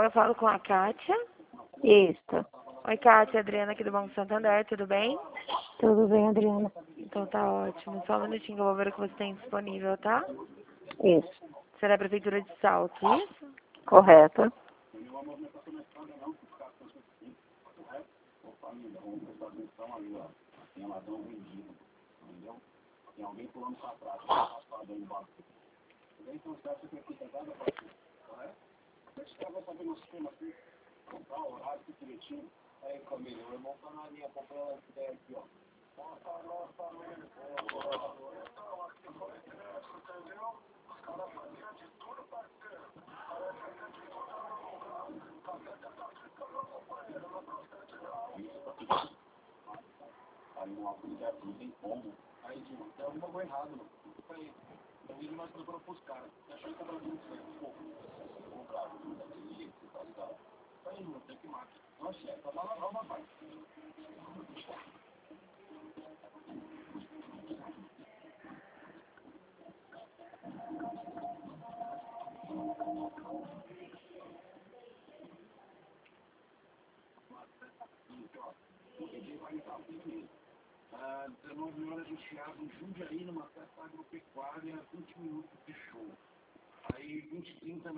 eu falo com a Kátia. Isso. Oi, Kátia, Adriana aqui do Banco Santander, tudo bem? Tudo bem, Adriana? Então tá ótimo. Só um minutinho que eu vou ver o que você tem disponível, tá? Isso. Será a Prefeitura de Salto, isso? Correto.